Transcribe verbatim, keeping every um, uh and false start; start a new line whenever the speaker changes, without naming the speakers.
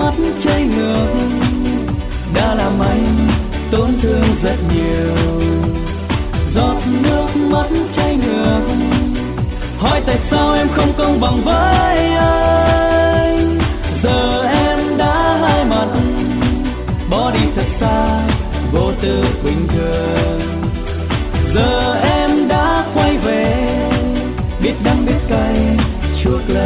mắt chảy ngược đã làm anh tổn thương rất nhiều. Giọt nước mắt chảy ngược hỏi tại sao em không công bằng với anh. Giờ em đã hai mặt bỏ đi thật xa vô tư bình thường. Giờ em đã quay về biết đắng biết cay chuộc lấy